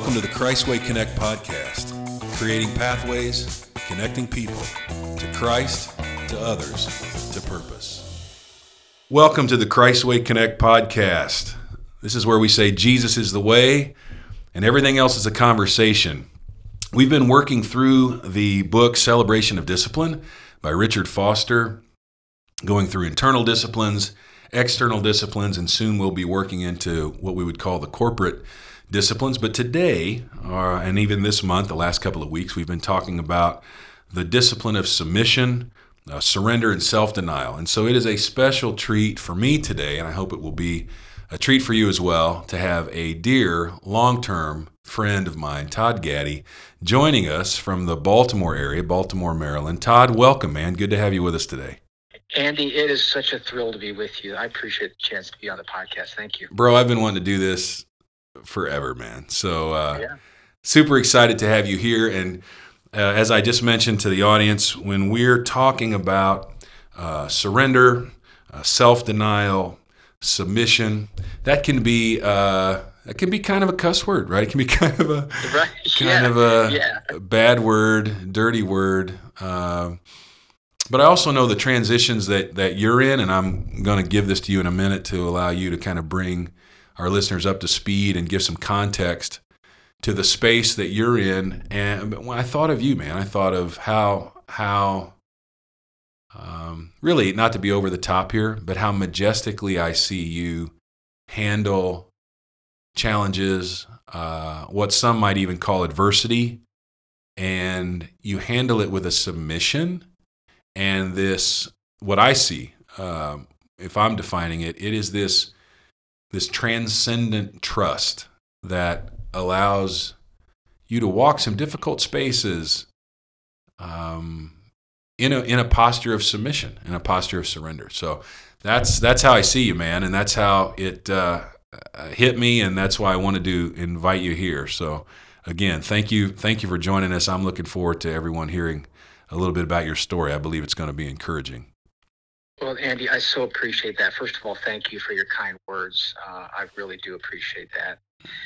Welcome to the Christway Connect podcast, creating pathways, connecting people to Christ, to others, to purpose. Welcome to the Christway Connect podcast. This is where we say Jesus is the way and everything else is a conversation. We've been working through the book Celebration of Discipline by Richard Foster, going through internal disciplines, external disciplines, and soon we'll be working into what we would call the corporate disciplines. But today, and even this month, the last couple of weeks, we've been talking about the discipline of submission, surrender, and self-denial. And so it is a special treat for me today, and I hope it will be a treat for you as well, to have a dear, long-term friend of mine, Todd Gaddy, joining us from the Baltimore area, Baltimore, Maryland. Todd, welcome, man. Good to have you with us today. Andy, it is such a thrill to be with you. I appreciate the chance to be on the podcast. Thank you. Bro, I've been wanting to do this forever, man. So super excited to have you here. And as I just mentioned to the audience, when we're talking about surrender, self-denial, submission, that can be kind of a cuss word, right? It can be kind of a a bad word, dirty word. But I also know the transitions that you're in, and I'm going to give this to you in a minute to allow you to kind of bring our listeners up to speed and give some context to the space that you're in. And when I thought of you, man, I thought of how really, not to be over the top here, but how majestically I see you handle challenges, what some might even call adversity, and you handle it with a submission. And this, what I see, if I'm defining it, it is this transcendent trust that allows you to walk some difficult spaces in a posture of submission, in a posture of surrender. So that's how I see you, man, and that's how it hit me, and that's why I wanted to invite you here. So again, thank you for joining us. I'm looking forward to everyone hearing a little bit about your story. I believe it's going to be encouraging. Well, Andy, I so appreciate that. First of all, thank you for your kind words. I really do appreciate that.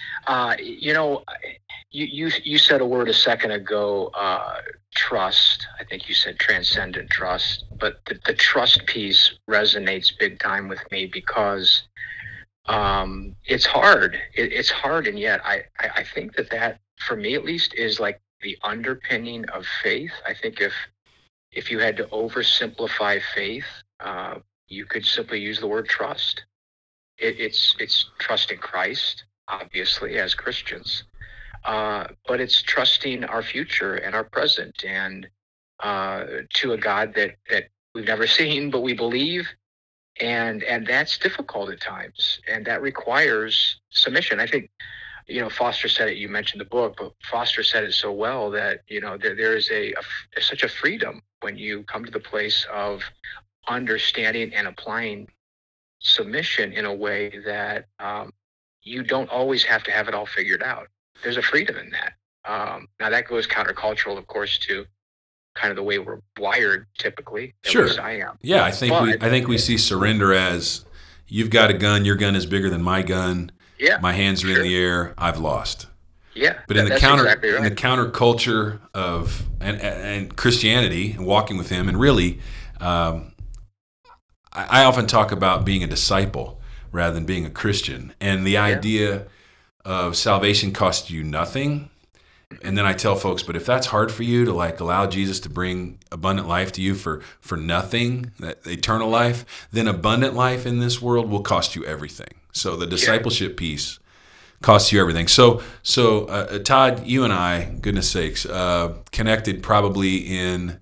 You said a word a second ago, trust. I think you said transcendent trust, but the trust piece resonates big time with me because it's hard. It's hard, and yet I think that for me at least is like the underpinning of faith. I think if you had to oversimplify faith, you could simply use the word trust. It's trusting Christ, obviously, as Christians, but it's trusting our future and our present, and to a God that we've never seen, but we believe, and that's difficult at times, and that requires submission. I think, Foster said it, you mentioned the book, but Foster said it so well that, there is such a freedom when you come to the place of understanding and applying submission in a way that you don't always have to have it all figured out. There's a freedom in that. Now that goes countercultural, of course, to kind of the way we're wired typically. Sure. At least I am. Yeah, I think we see surrender as, you've got a gun, your gun is bigger than my gun. Yeah, my hands are in the air, I've lost. Yeah, but in the counterculture of and Christianity and walking with Him, and really, I often talk about being a disciple rather than being a Christian, and the idea of salvation costs you nothing. And then I tell folks, but if that's hard for you to allow Jesus to bring abundant life to you for nothing, that eternal life, then abundant life in this world will cost you everything. So the discipleship piece costs you everything. So Todd, you and I, goodness sakes, connected probably in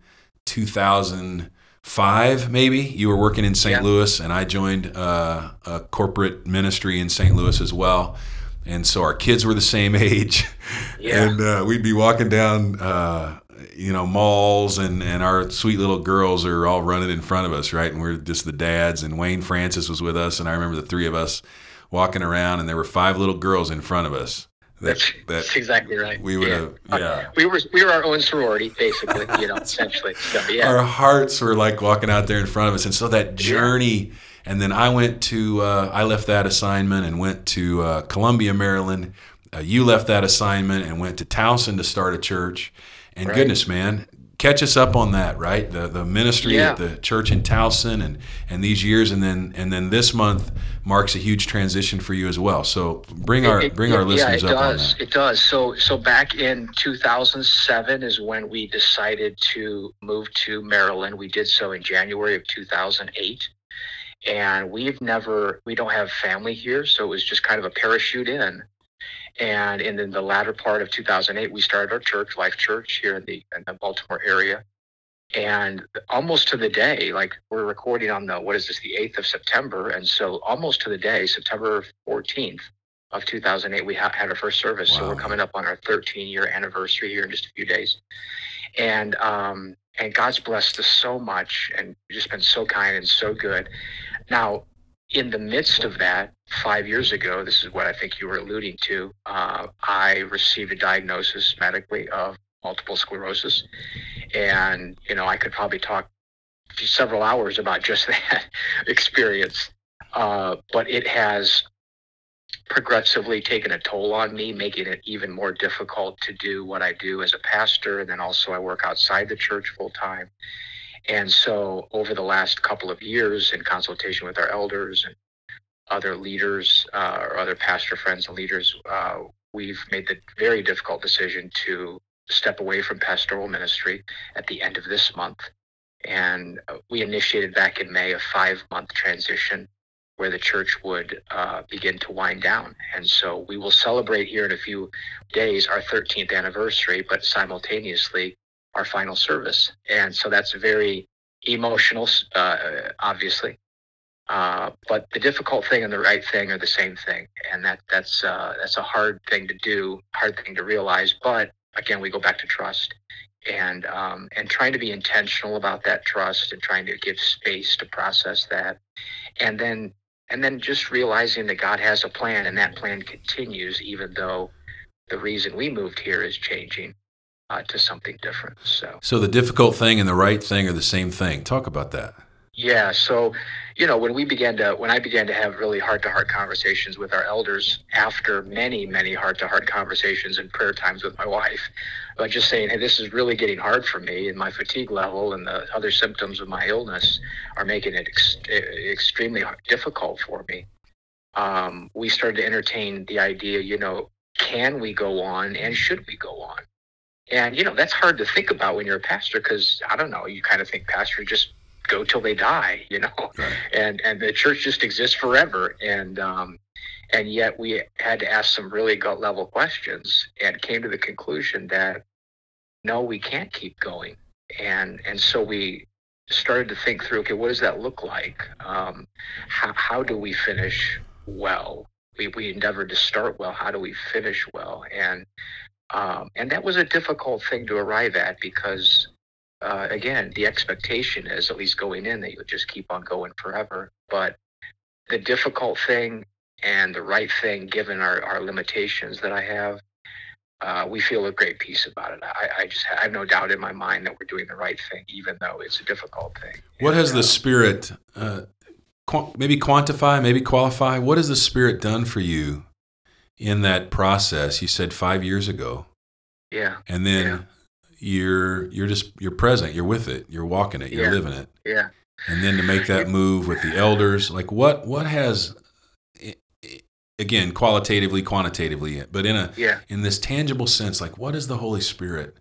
2005, maybe. You were working in St. Louis, and I joined a corporate ministry in St. Louis as well. And so our kids were the same age, and we'd be walking down, malls, and our sweet little girls are all running in front of us, right? And we're just the dads, and Wayne Francis was with us, and I remember the three of us walking around, and there were 5 little girls in front of us. That's exactly right. We would have, we were our own sorority, basically, essentially. So, Our hearts were walking out there in front of us, and so that journey. And then I left that assignment and went to Columbia, Maryland, you left that assignment and went to Towson to start a church. And Right. goodness, man, catch us up on that, right? The ministry Yeah. at the church in Towson and these years, and then this month marks a huge transition for you as well. So bring our listeners up on that. It does. So back in 2007 is when we decided to move to Maryland. We did so in January of 2008. And we don't have family here, so it was just kind of a parachute in. And in the latter part of 2008, we started our church, Life Church, here in the Baltimore area. And almost to the day, like we're recording on the 8th of September. And so almost to the day, September 14th of 2008, we had our first service. Wow. So we're coming up on our 13-year anniversary here in just a few days. And God's blessed us so much and just been so kind and so good. Now, in the midst of that, 5 years ago, this is what I think you were alluding to, I received a diagnosis medically of multiple sclerosis. And, I could probably talk several hours about just that experience. But it has progressively taken a toll on me, making it even more difficult to do what I do as a pastor. And then also I work outside the church full time. And so over the last couple of years, in consultation with our elders and other leaders or other pastor friends and leaders, we've made the very difficult decision to step away from pastoral ministry at the end of this month. And we initiated back in May a 5-month transition where the church would begin to wind down. And so we will celebrate here in a few days our 13th anniversary, but simultaneously our final service. And so that's very emotional, obviously. But the difficult thing and the right thing are the same thing. And that's a hard thing to do, hard thing to realize. But again, we go back to trust and trying to be intentional about that trust and trying to give space to process that. And then just realizing that God has a plan, and that plan continues even though the reason we moved here is changing to something different. So the difficult thing and the right thing are the same thing. Talk about that. Yeah. So, when I began to have really heart-to-heart conversations with our elders after many, many heart-to-heart conversations and prayer times with my wife, just saying, hey, this is really getting hard for me, and my fatigue level and the other symptoms of my illness are making it extremely difficult for me. We started to entertain the idea, can we go on and should we go on? And, that's hard to think about when you're a pastor because, I don't know, you kind of think pastors just go till they die, Right. and the church just exists forever. And yet we had to ask some really gut level questions and came to the conclusion that, no, we can't keep going. And so we started to think through, okay, what does that look like? How do we finish well? We endeavored to start well. How do we finish well? And that was a difficult thing to arrive at because, again, the expectation is, at least going in, that you'll just keep on going forever. But the difficult thing and the right thing, given our limitations that I have, we feel a great peace about it. I have no doubt in my mind that we're doing the right thing, even though it's a difficult thing. What has the Spirit, maybe quantify, maybe qualify, what has the Spirit done for you in that process? You said 5 years ago. Yeah. And then you're present, you're with it, you're walking it, you're living it. Yeah. And then to make that move with the elders, like what has, again, qualitatively, quantitatively, but in this tangible sense, like what has the Holy Spirit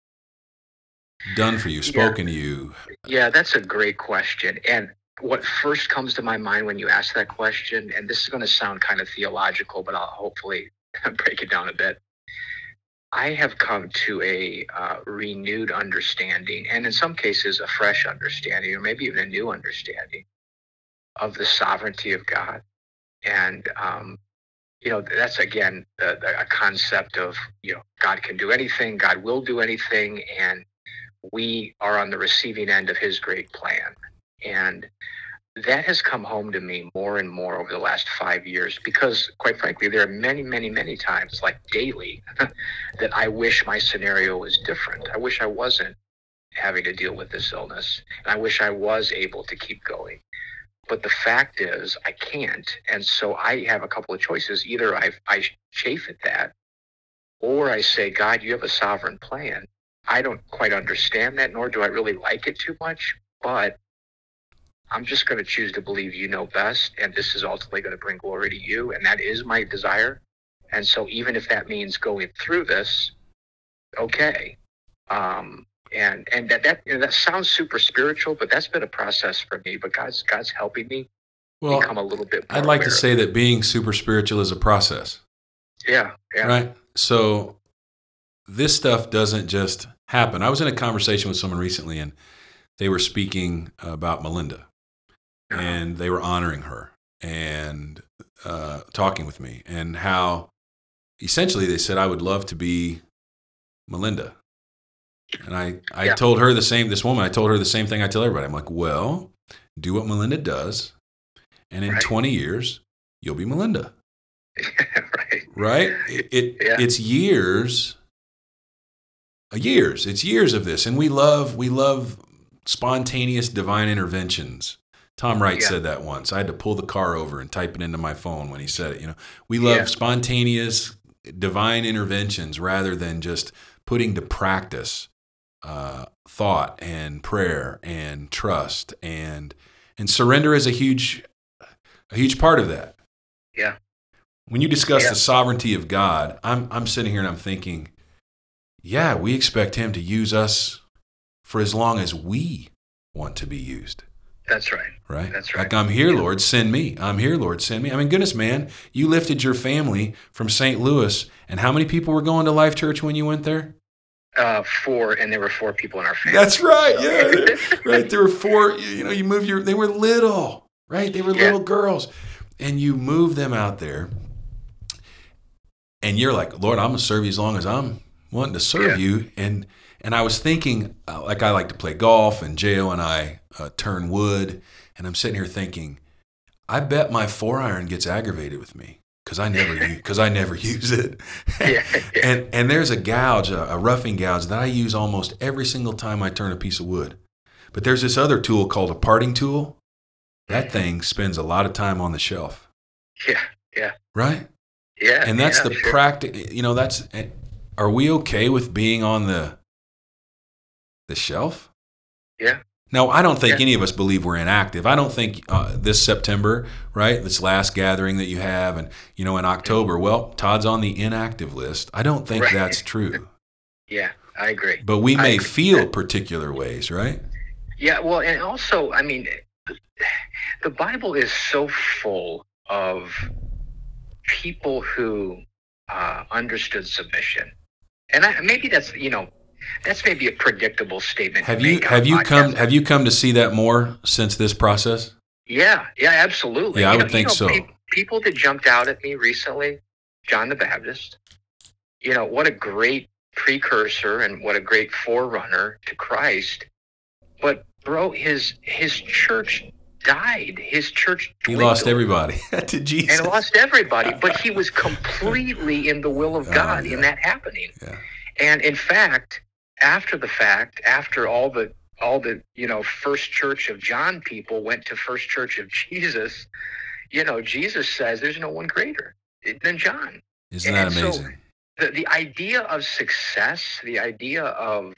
done for you, spoken to you? Yeah, that's a great question. And what first comes to my mind when you ask that question, and this is going to sound kind of theological, but I'll hopefully break it down a bit. I have come to a renewed understanding, and in some cases a fresh understanding, or maybe even a new understanding of the sovereignty of God. And, that's, again, a concept of, God can do anything, God will do anything, and we are on the receiving end of his great plan. And that has come home to me more and more over the last 5 years because, quite frankly, there are many, many, many times, like daily, that I wish my scenario was different. I wish I wasn't having to deal with this illness. And I wish I was able to keep going. But the fact is, I can't. And so I have a couple of choices. Either I chafe at that or I say, God, you have a sovereign plan. I don't quite understand that, nor do I really like it too much, but I'm just going to choose to believe you know best, and this is ultimately going to bring glory to you, and that is my desire. And so even if that means going through this, okay. And that sounds super spiritual, but that's been a process for me. But God's helping me become a little bit more I'd like to aware say that being super spiritual is a process. Yeah. Right? So this stuff doesn't just happen. I was in a conversation with someone recently, and they were speaking about Melinda, and they were honoring her and talking with me, and how essentially they said, I would love to be Melinda. And I told her this woman, I told her the same thing I tell everybody. I'm like, well, do what Melinda does, and in 20 years, you'll be Melinda. Right? It's years. It's years of this. And we love spontaneous divine interventions. Tom Wright said that once. I had to pull the car over and type it into my phone when he said it. We love spontaneous divine interventions rather than just putting to practice thought and prayer and trust, and surrender is a huge part of that. Yeah. When you discuss the sovereignty of God, I'm sitting here and I'm thinking, we expect him to use us for as long as we want to be used. That's right. Right? That's right. Like, I'm here, Lord, send me. I'm here, Lord, send me. I mean, goodness, man, you lifted your family from St. Louis, and how many people were going to Life Church when you went there? 4, and there were 4 people in our family. That's right. Yeah. Right. There were 4, you move they were little, right? They were little girls, and you move them out there, and you're like, Lord, I'm going to serve you as long as I'm wanting to serve you. And I was thinking, like, I like to play golf, and Jo and I turn wood, and I'm sitting here thinking, I bet my 4-iron gets aggravated with me because I never use it. And there's a gouge, a roughing gouge that I use almost every single time I turn a piece of wood. But there's this other tool called a parting tool. That thing spends a lot of time on the shelf. Yeah. Right? Yeah. And that's the practice. Are we okay with being on the shelf? Yeah. Now, I don't think any of us believe we're inactive. I don't think this September, right, this last gathering that you have, and, in October, well, Todd's on the inactive list. I don't think that's true. Yeah, I agree. But we may feel particular ways, right? Yeah, well, and also, I mean, the Bible is so full of people who understood submission. And maybe that's, that's maybe a predictable statement. Have you come to see that more since this process? Yeah, absolutely. Yeah, I would think so. People that jumped out at me recently, John the Baptist. What a great precursor and what a great forerunner to Christ. But bro, his church died. His church dwindled. He lost everybody to Jesus. And lost everybody, but he was completely in the will of God in that happening. Yeah. And in fact, after all the First Church of John people went to First Church of Jesus, Jesus says there's no one greater than John. Isn't that amazing? So the idea of success, the idea of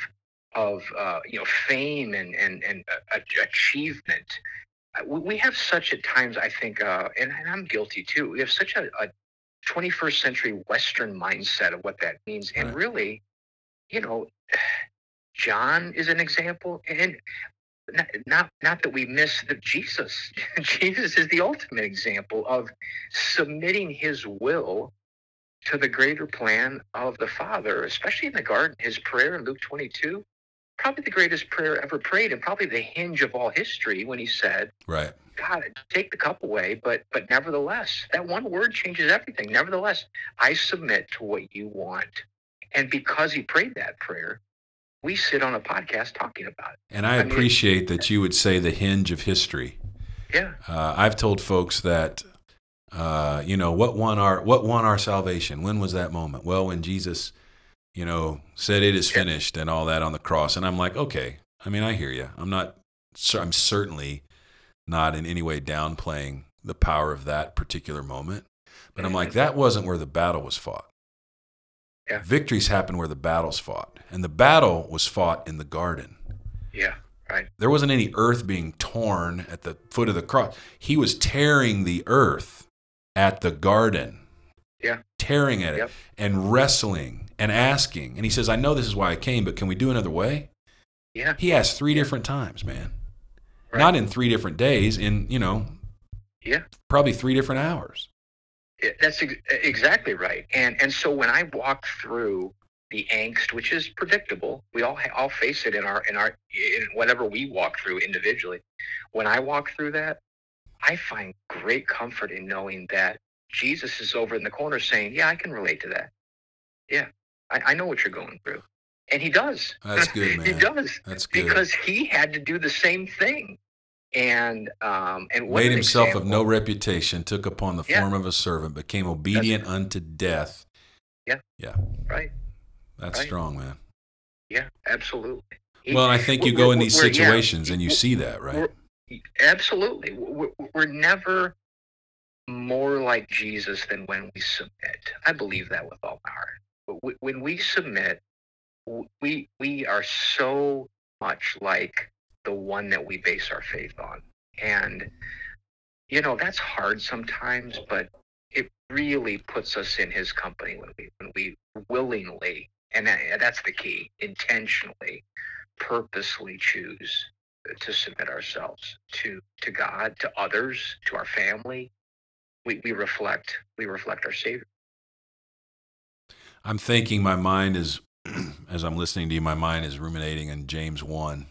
fame and achievement, we have such at times, I think, and I'm guilty too, we have such a 21st century Western mindset of what that means. And really, John is an example, and not that we miss the Jesus. Jesus is the ultimate example of submitting his will to the greater plan of the Father, especially in the garden. His prayer in Luke 22, probably the greatest prayer ever prayed, and probably the hinge of all history, when he said, right, God, take the cup away, but nevertheless, that one word changes everything. Nevertheless, I submit to what you want. And because he prayed that prayer, we sit on a podcast talking about it. And I appreciate that you would say the hinge of history. Yeah. I've told folks that, what won our salvation? When was that moment? Well, when Jesus, said it is finished and all that on the cross. And I'm like, okay, I mean, I hear you. I'm certainly not in any way downplaying the power of that particular moment. But I'm like, that wasn't where the battle was fought. Yeah. Victories happen where the battle's fought. And the battle was fought in the garden. Yeah. Right. There wasn't any earth being torn at the foot of the cross. He was tearing the earth at the garden. Yeah. Tearing at it Yep. and wrestling and asking. And he says, I know this is why I came, but can we do another way? Yeah. He asked 3 different times, man. Right. Not in 3 different days, in, Yeah. probably 3 different hours. That's exactly right. And so when I walk through the angst, which is predictable, we all face it in whatever we walk through individually. When I walk through that, I find great comfort in knowing that Jesus is over in the corner saying, yeah, I can relate to that. Yeah, I know what you're going through. And he does. That's good, man. He does. That's good. Because he had to do the same thing. And made himself of no reputation, took upon the form of a servant, became obedient unto death. Yeah. Yeah. Right. That's strong, man. Yeah, absolutely. Well, I think you go in these situations and you see that, right? Absolutely. We're never more like Jesus than when we submit. I believe that with all my heart. But when we submit, we are so much like the one that we base our faith on. And, that's hard sometimes, but it really puts us in his company when we willingly, and that's the key, intentionally, purposely choose to submit ourselves to God, to others, to our family. We reflect our Savior. I'm thinking my mind is, as I'm listening to you, my mind is ruminating in James 1.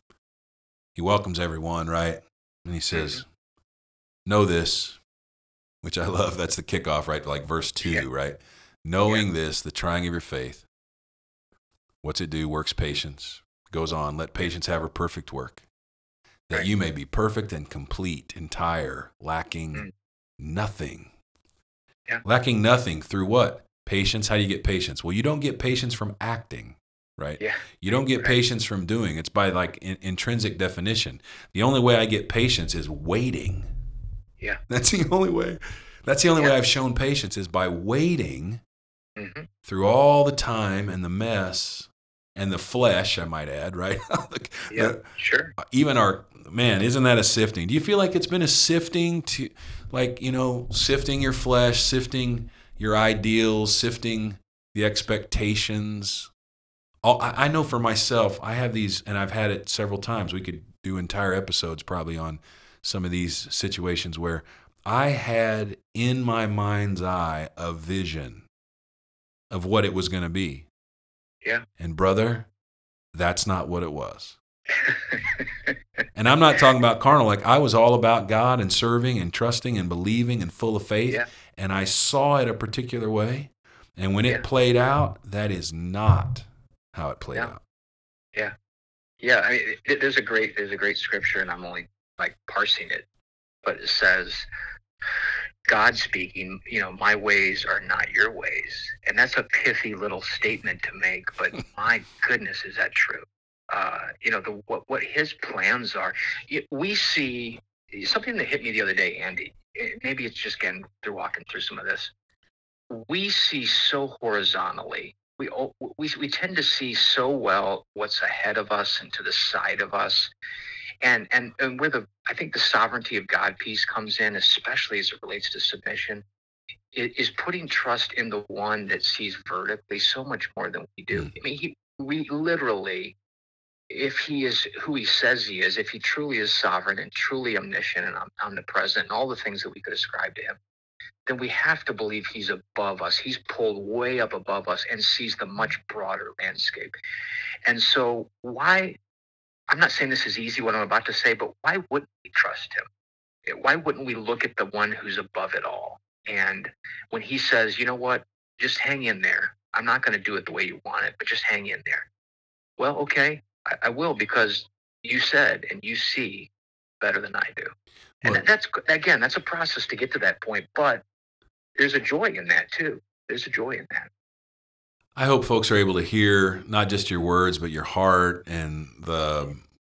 He welcomes everyone, right? And he says, know this, which I love. That's the kickoff, right? Like verse 2, right? Knowing this, the trying of your faith. What's it do? Works patience. Goes on, let patience have her perfect work, that you may be perfect and complete, entire, lacking nothing. Yeah. Lacking nothing through what? Patience. How do you get patience? Well, you don't get patience from acting, right? Yeah. You don't get patience from doing. It's by intrinsic definition. The only way I get patience is waiting. Yeah. That's the only way. That's the only way I've shown patience is by waiting through all the time and the mess and the flesh, I might add, right? Sure. Even isn't that a sifting? Do you feel like it's been a sifting to, sifting your flesh, sifting your ideals, sifting the expectations? I know for myself, I have these, and I've had it several times. We could do entire episodes probably on some of these situations where I had in my mind's eye a vision of what it was going to be. Yeah. And brother, that's not what it was. And I'm not talking about carnal. Like I was all about God and serving and trusting and believing and full of faith. Yeah. And I saw it a particular way. And when it played out, that is not how it played out. Yeah. Yeah. I mean, there's a great scripture, and I'm only parsing it, but it says, God speaking, my ways are not your ways. And that's a pithy little statement to make, but my goodness, is that true? What his plans are. We see something that hit me the other day, Andy. Maybe it's just again through walking through some of this. We see so horizontally. We tend to see so well what's ahead of us and to the side of us. And where I think the sovereignty of God piece comes in, especially as it relates to submission, is putting trust in the one that sees vertically so much more than we do. I mean, we literally, if he is who he says he is, if he truly is sovereign and truly omniscient and omnipresent and all the things that we could ascribe to him, then we have to believe he's above us. He's pulled way up above us and sees the much broader landscape. And so I'm not saying this is easy, what I'm about to say, but why wouldn't we trust him? Why wouldn't we look at the one who's above it all? And when he says, you know what, just hang in there. I'm not going to do it the way you want it, but just hang in there. Well, okay, I will, because you said and you see better than I do. And that's a process to get to that point, but there's a joy in that too. There's a joy in that. I hope folks are able to hear not just your words, but your heart and the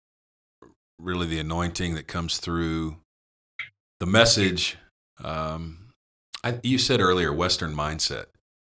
anointing that comes through the message. You said earlier, Western mindset.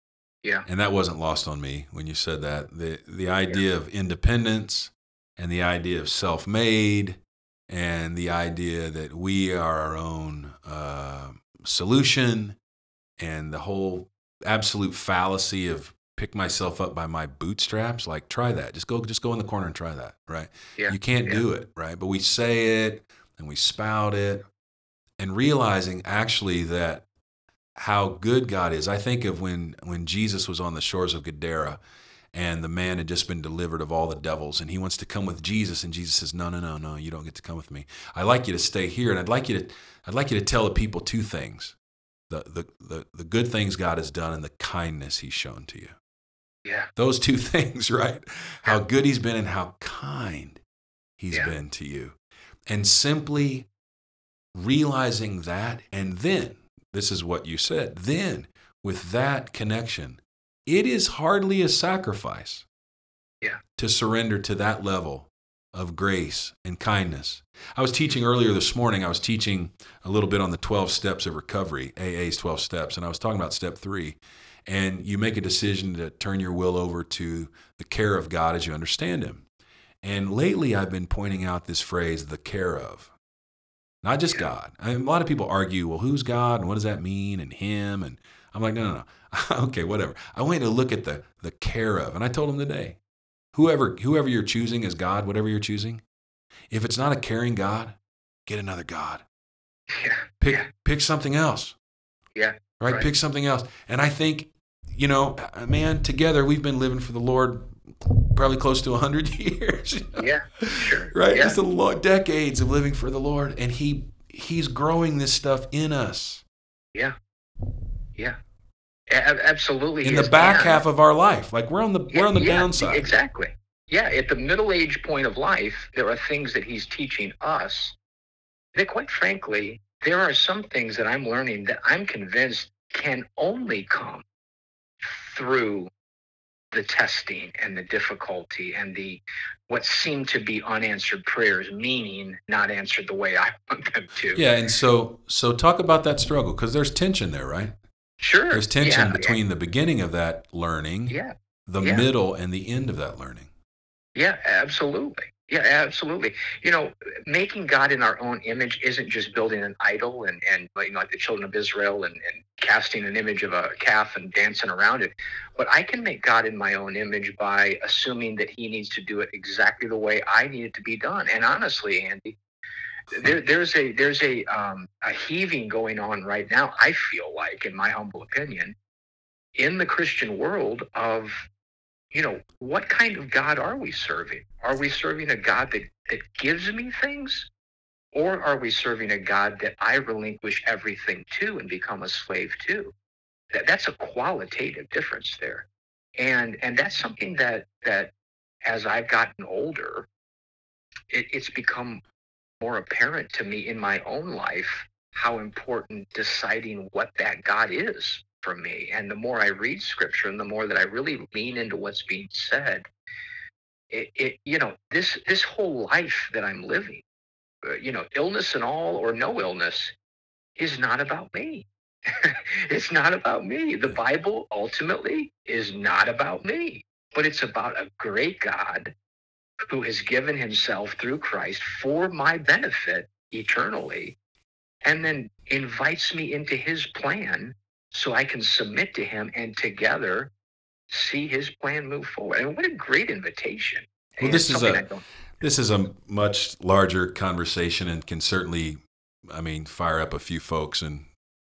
Yeah. And that wasn't lost on me when you said that. The idea of independence and the idea of self-made and the idea that we are our own solution and the whole absolute fallacy of pick myself up by my bootstraps. Like, try that. Just go in the corner and try that, right? Yeah. You can't do it, right? But we say it and we spout it, and realizing actually that how good God is. I think of when Jesus was on the shores of Gadara and the man had just been delivered of all the devils and he wants to come with Jesus, and Jesus says, no, you don't get to come with me. I'd like you to stay here, and I'd like you to tell the people two things. The good things God has done and the kindness he's shown to you. Yeah. Those two things, right? How good he's been and how kind he's been to you. And simply realizing that, and then, this is what you said, then with that connection, it is hardly a sacrifice to surrender to that level of grace and kindness. I was teaching earlier this morning, I was teaching a little bit on the 12 steps of recovery, AA's 12 steps, and I was talking about step 3. And you make a decision to turn your will over to the care of God as you understand him. And lately I've been pointing out this phrase, the care of. Not just God. A lot of people argue, well, who's God and what does that mean, and him? And I'm like, no. Okay, whatever. I want you to look at the care of. And I told him today, whoever you're choosing as God, whatever you're choosing, if it's not a caring God, get another God. Pick something else. Yeah. Right? Pick something else. And I think, man, together we've been living for the Lord probably close to 100 years. Yeah, sure. Right? Yeah. It's decades of living for the Lord, and he's growing this stuff in us. Yeah. Absolutely. In the back half of our life. Like we're on the downside. Exactly. Yeah, at the middle age point of life, there are things that he's teaching us that, quite frankly, there are some things that I'm learning that I'm convinced can only come through the testing and the difficulty and the what seem to be unanswered prayers, meaning not answered the way I want them to. Yeah, and so talk about that struggle, because there's tension there, right? Sure. There's tension between the beginning of that learning, the middle, and the end of that learning. Yeah, absolutely. Yeah, absolutely. Making God in our own image isn't just building an idol and like the children of Israel and casting an image of a calf and dancing around it. But I can make God in my own image by assuming that he needs to do it exactly the way I need it to be done. And honestly, Andy, there's a heaving going on right now, I feel like, in my humble opinion, in the Christian world of, what kind of God are we serving? Are we serving a God that gives me things? Or are we serving a God that I relinquish everything to and become a slave to? That's a qualitative difference there. And that's something that as I've gotten older, it's become more apparent to me in my own life how important deciding what that God is for me. And the more I read scripture and the more that I really lean into what's being said, this whole life that I'm living, illness and all or no illness, is not about me. It's not about me. The Bible ultimately is not about me, but it's about a great God who has given himself through Christ for my benefit eternally, and then invites me into his plan so I can submit to him and together see his plan move forward. And what a great invitation. Well, this is a much larger conversation and can certainly, fire up a few folks and,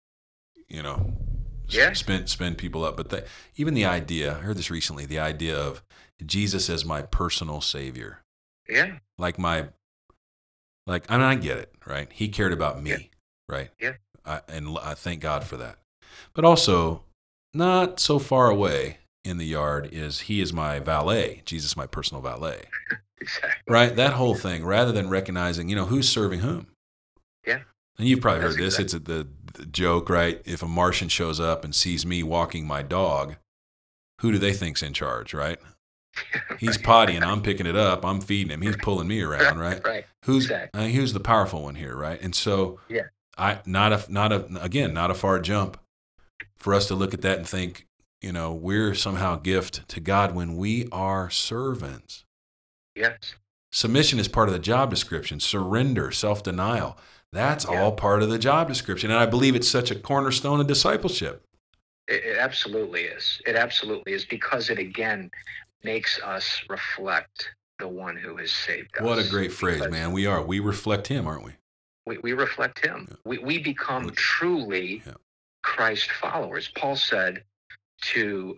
spin people up. But even the idea, I heard this recently, the idea of Jesus as my personal savior. Yeah. I get it, right? He cared about me, right? Yeah. And I thank God for that. But also, not so far away in the yard he is my valet, Jesus my personal valet. Exactly. Right? That whole thing, rather than recognizing, who's serving whom. Yeah. And you've probably heard this. It's the joke, right? If a Martian shows up and sees me walking my dog, who do they think's in charge, right? He's potty and I'm picking it up. I'm feeding him. He's pulling me around, right? Right. Who's the powerful one here, right? And so, not a far jump for us to look at that and think, we're somehow gift to God when we are servants. Yes. Submission is part of the job description. Surrender, self-denial, that's Yeah. all part of the job description. And I believe it's such a cornerstone of discipleship. It absolutely is. It absolutely is, because it again makes us reflect the one who has saved us. What a great phrase, man. We reflect him, aren't we? We reflect him. Yeah. We become truly Christ followers. Paul said to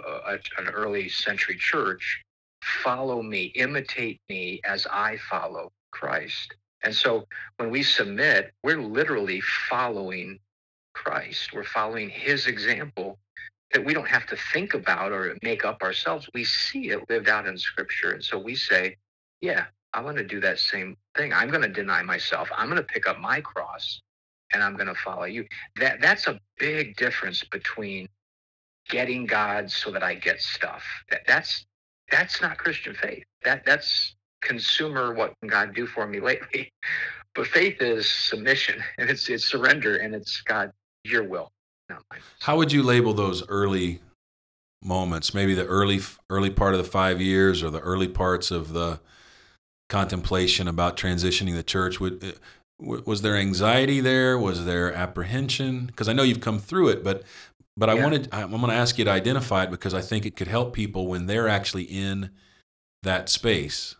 an early century church, follow me, imitate me as I follow Christ. And so when we submit, we're literally following Christ. We're following his example that we don't have to think about or make up ourselves. We see it lived out in Scripture. And so we say, yeah, I'm going to do that same thing. I'm going to deny myself. I'm going to pick up my cross and I'm going to follow you. That's a big difference between getting God so that I get stuff. That's not Christian faith. That's consumer, what can God do for me lately? But faith is submission, and it's surrender, and it's God, your will, not mine. How would you label those early moments? Maybe the early part of the 5 years, or the early parts of the contemplation about transitioning the church. Was there anxiety there? Was there apprehension? Because I know you've come through it, but I'm going to ask you to identify it, because I think it could help people when they're actually in that space.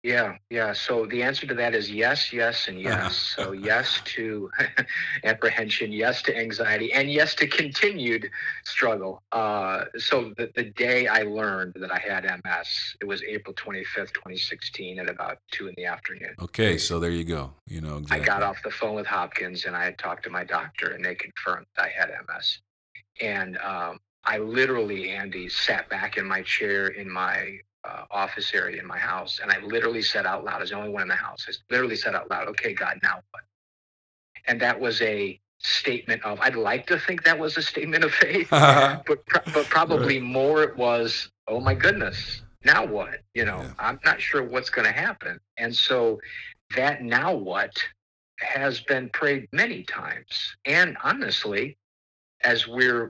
Yeah. So the answer to that is yes, and yes. So yes to apprehension, yes to anxiety, and yes to continued struggle. So the day I learned that I had MS, it was April 25th, 2016 at about 2 p.m. Okay, so there you go. Exactly. I got off the phone with Hopkins, and I had talked to my doctor, and they confirmed that I had MS. And I literally, Andy, sat back in my chair in my office area in my house, and I literally said out loud, I was the only one in the house, I literally said out loud, okay, God, now what? And that was a statement of, I'd like to think that was a statement of faith, but probably right. More it was, oh my goodness, now what? I'm not sure what's going to happen. And so that now what has been prayed many times. And honestly, as we're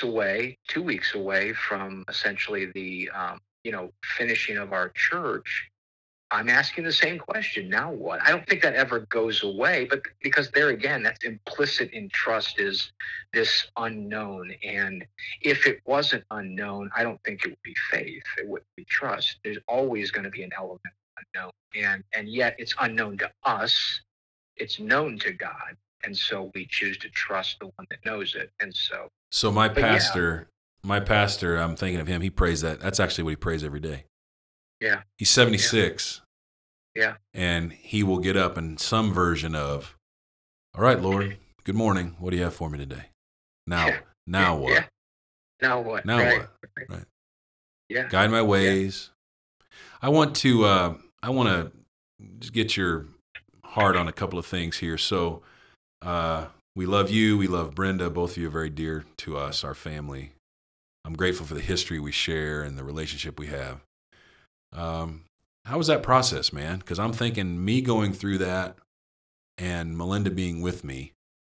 2 weeks away from essentially the, finishing of our church, I'm asking the same question. Now what? I don't think that ever goes away, but because there again, that's implicit in trust, is this unknown. And if it wasn't unknown, I don't think it would be faith. It wouldn't be trust. There's always going to be an element of unknown. And yet it's unknown to us. It's known to God. And so we choose to trust the one that knows it. And so my pastor, I'm thinking of him. He prays that. That's actually what he prays every day. Yeah. He's 76. Yeah. And he will get up in some version of, all right, Lord, good morning. What do you have for me today? Now what? Yeah. Now what? Now right. what? Right. Yeah. Guide my ways. Yeah. I want to just get your heart on a couple of things here. So, we love you. We love Brenda. Both of you are very dear to us, our family. I'm grateful for the history we share and the relationship we have. How was that process, man? Because I'm thinking me going through that and Melinda being with me.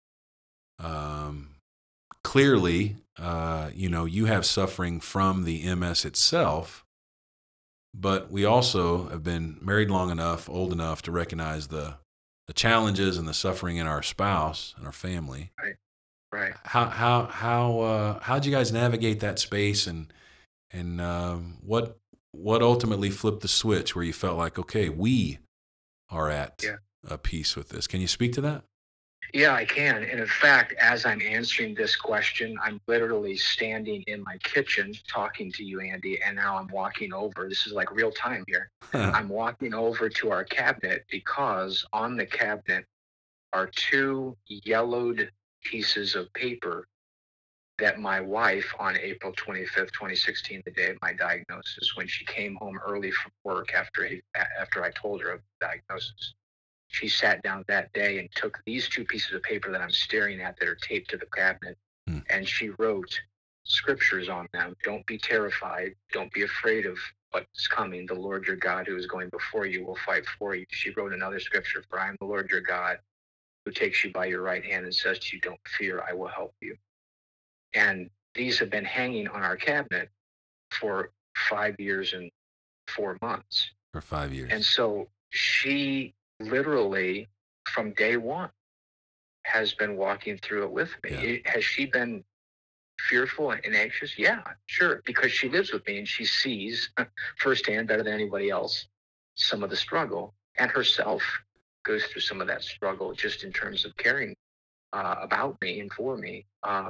Clearly, you have suffering from the MS itself, but we also have been married long enough, old enough to recognize the challenges and the suffering in our spouse and our family. Right. How'd you guys navigate that space, and what ultimately flipped the switch where you felt like, okay, we are at a peace with this? Can you speak to that? Yeah, I can. And in fact, as I'm answering this question, I'm literally standing in my kitchen talking to you, Andy, and now I'm walking over. This is like real time here. I'm walking over to our cabinet, because on the cabinet are 2 yellowed pieces of paper that my wife, on April 25th, 2016, the day of my diagnosis, when she came home early from work after I told her of the diagnosis, she sat down that day and took these 2 pieces of paper that I'm staring at that are taped to the cabinet, and she wrote scriptures on them. Don't be terrified. Don't be afraid of what's coming. The Lord your God, who is going before you, will fight for you. She wrote another scripture, for I am the Lord your God, who takes you by your right hand and says to you, don't fear, I will help you. And these have been hanging on our cabinet for 5 years and 4 months. For 5 years. And so she literally, from day one, has been walking through it with me. Yeah. Has she been fearful and anxious? Yeah, sure, because she lives with me and she sees firsthand, better than anybody else, some of the struggle, and herself goes through some of that struggle just in terms of caring about me and for me.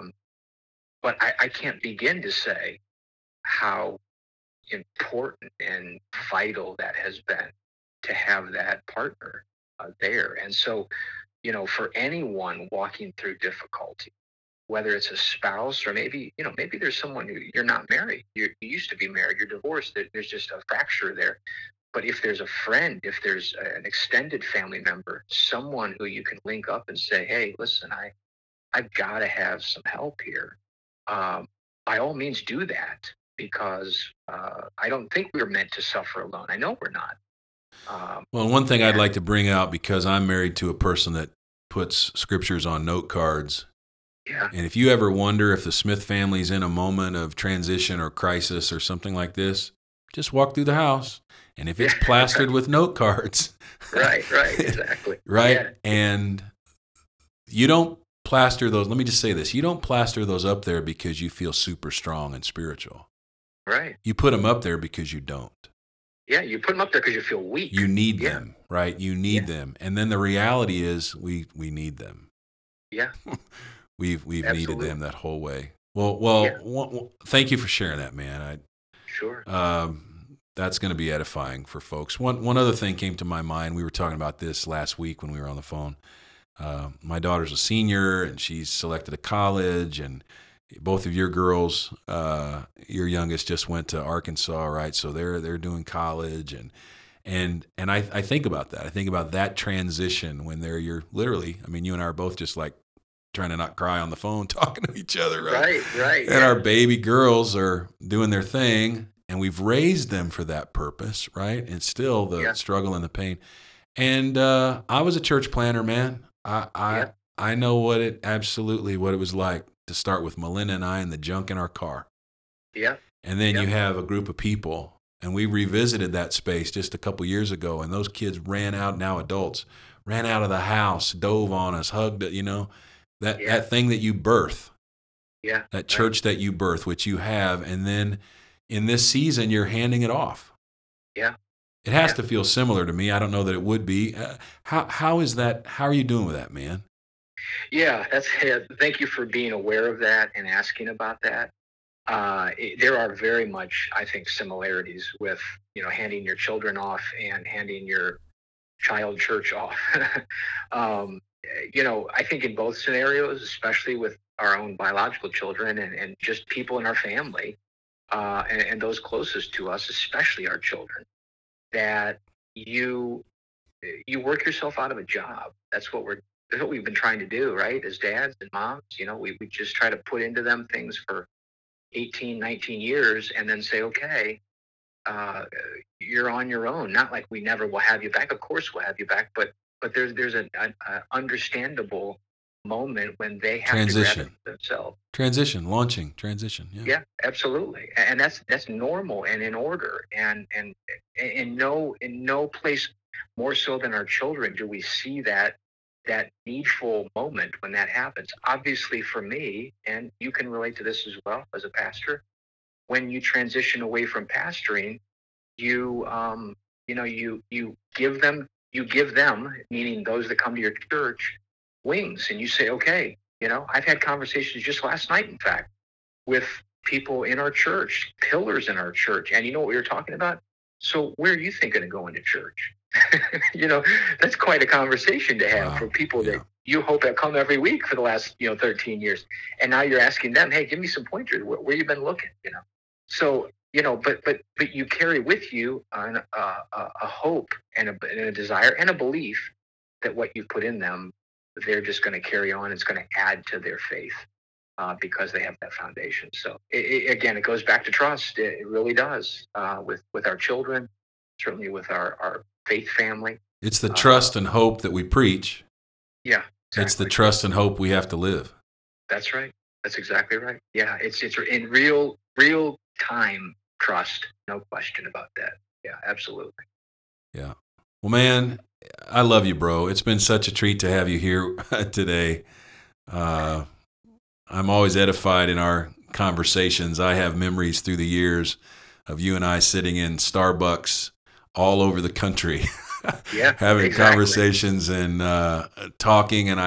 But I can't begin to say how important and vital that has been to have that partner there. And so, for anyone walking through difficulty, whether it's a spouse or maybe there's someone who you're not married, you used to be married, you're divorced, there's just a fracture there. But if there's a friend, if there's an extended family member, someone who you can link up and say, hey, listen, I've got to have some help here. By all means, do that, because I don't think we're meant to suffer alone. I know we're not. Well, one thing I'd like to bring out, because I'm married to a person that puts scriptures on note cards. Yeah. And if you ever wonder if the Smith family's in a moment of transition or crisis or something like this, just walk through the house. And if it's plastered with note cards. Right, exactly. Right. Yeah. And you don't plaster those. Let me just say this. You don't plaster those up there because you feel super strong and spiritual. Right. You put them up there because you don't. Yeah, you put them up there because you feel weak. You need them, right? You need them. And then the reality is we need them. Yeah. We've needed them that whole way. Well, thank you for sharing that, man. Sure. That's going to be edifying for folks. One other thing came to my mind. We were talking about this last week when we were on the phone. My daughter's a senior, and she's selected a college, and both of your girls, your youngest just went to Arkansas, right? So they're doing college, and I think about that. I think about that transition when you're literally. I mean, you and I are both just like trying to not cry on the phone, talking to each other, right? Right. And our baby girls are doing their thing, and we've raised them for that purpose, right? And still the struggle and the pain. And I was a church planner, man. I know what it was like to start with Melinda and I and the junk in our car. Yeah. And then you have a group of people, and we revisited that space just a couple years ago, and those kids ran out, now adults, ran out of the house, dove on us, hugged it, that thing that you birth. Yeah. That church that you birth, which you have, and then in this season, you're handing it off. Yeah. It has to feel similar to me. I don't know that it would be. How is that? How are you doing with that, man? Yeah, thank you for being aware of that and asking about that. There are very much, I think, similarities with, handing your children off and handing your child church off. I think in both scenarios, especially with our own biological children and just people in our family, and those closest to us, especially our children, that you work yourself out of a job. That's what we've been trying to do, right? As dads and moms, we just try to put into them things for 18, 19 years and then say, okay, you're on your own. Not like we never will have you back. Of course we'll have you back, but there's an understandable moment when they have to grab it themselves. Launching transition. Yeah, absolutely. And that's normal and in order. And in no place more so than our children do we see that needful moment when that happens. Obviously for me, and you can relate to this as well as a pastor, when you transition away from pastoring, you give them, meaning those that come to your church, wings, and you say, okay, I've had conversations just last night, in fact, with people in our church, pillars in our church, and you know what we were talking about? So where are you thinking of going to church? That's quite a conversation to have for people that you hope have come every week for the last 13 years, and now you're asking them, hey, give me some pointers. Where you been looking? So but you carry with you a hope and a desire and a belief that what you put in them, they're just going to carry on. It's going to add to their faith because they have that foundation. So it goes back to trust. It really does with our children, certainly with our faith family. It's the trust and hope that we preach. Yeah. Exactly. It's the trust and hope we have to live. That's right. That's exactly right. Yeah, it's in real time trust, no question about that. Yeah, absolutely. Yeah. Well, man, I love you, bro. It's been such a treat to have you here today. I'm always edified in our conversations. I have memories through the years of you and I sitting in Starbucks all over the country, Yeah, having exactly. conversations and talking. And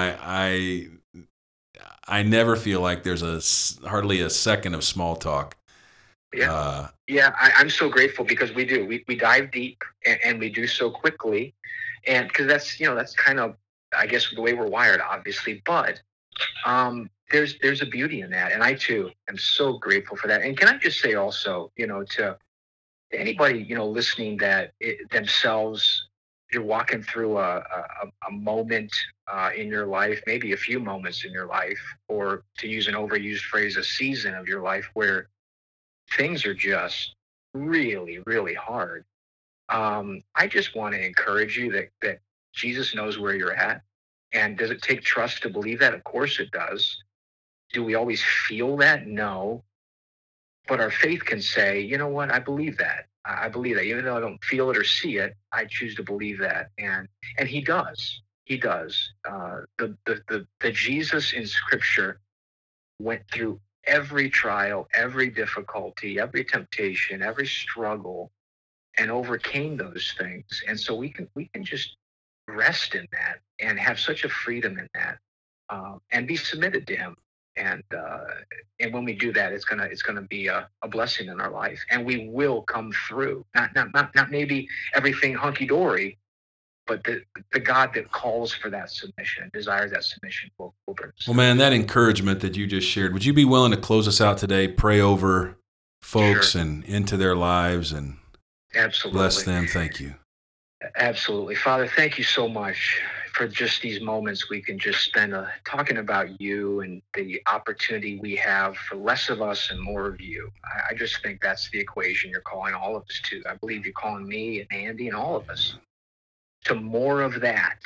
I never feel like there's hardly a second of small talk. Yeah, I'm so grateful because we do. We dive deep and we do so quickly, and because that's kind of, I guess, the way we're wired, obviously. But there's a beauty in that, and I too am so grateful for that. And can I just say also, to anybody listening that themselves, you're walking through a moment in your life, maybe a few moments in your life, or to use an overused phrase, a season of your life where things are just really, really hard. I just want to encourage you that Jesus knows where you're at. And does it take trust to believe that? Of course it does. Do we always feel that? No. But our faith can say, you know what? I believe that. I believe that. Even though I don't feel it or see it, I choose to believe that. And he does. He does. The Jesus in Scripture went through every trial, every difficulty, every temptation, every struggle, and overcame those things. And so we can just rest in that and have such a freedom in that, and be submitted to Him. And when we do that, it's gonna be a blessing in our life, and we will come through. Not maybe everything hunky dory, but the God that calls for that submission, desires that submission, will bring us. Well, man, that encouragement that you just shared, would you be willing to close us out today, pray over folks Sure. and into their lives and Absolutely. bless them? Thank you. Absolutely. Father, thank you so much for just these moments we can just spend talking about you and the opportunity we have for less of us and more of you. I just think that's the equation you're calling all of us to. I believe you're calling me and Andy and all of us to more of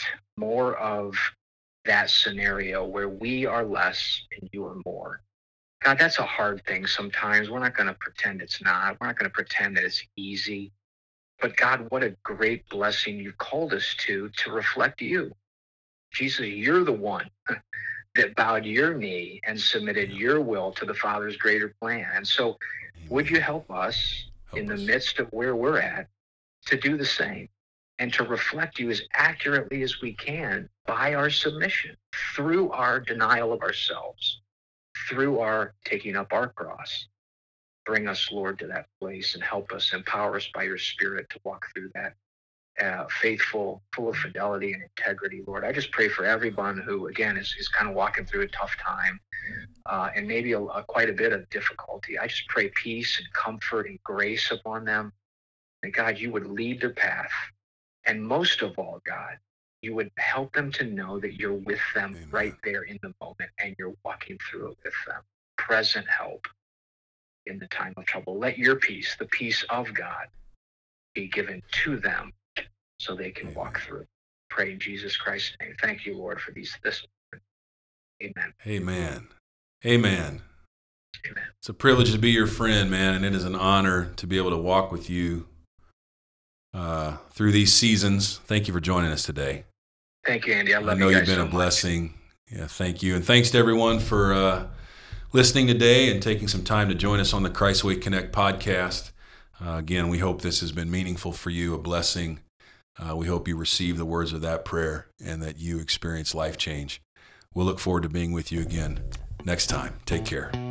that scenario where we are less and you are more. God, that's a hard thing sometimes. We're not going to pretend it's not. We're not going to pretend that it's easy. But God, what a great blessing you've called us to reflect you. Jesus, you're the one that bowed your knee and submitted your will to the Father's greater plan. And so would you help us in the midst of where we're at to do the same and to reflect you as accurately as we can by our submission, through our denial of ourselves, through our taking up our cross. Bring us, Lord, to that place and help us, empower us by your Spirit to walk through that faithful, full of fidelity and integrity, Lord. I just pray for everyone who, again, is kind of walking through a tough time and maybe quite a bit of difficulty. I just pray peace and comfort and grace upon them. And God, you would lead their path. And most of all, God, you would help them to know that you're with them right there in the moment and you're walking through it with them. Present help in the time of trouble. Let your peace, the peace of God, be given to them so they can walk through. Pray in Jesus Christ's name. Thank you, Lord, for this. Amen. Amen. Amen. Amen. It's a privilege to be your friend, man, and it is an honor to be able to walk with you through these seasons. Thank you for joining us today. Thank you, Andy. I love you guys. I know you've been a blessing. Yeah, thank you. And thanks to everyone for listening today and taking some time to join us on the Christ Way Connect podcast. Again, we hope this has been meaningful for you, a blessing. We hope you receive the words of that prayer and that you experience life change. We'll look forward to being with you again next time. Take care.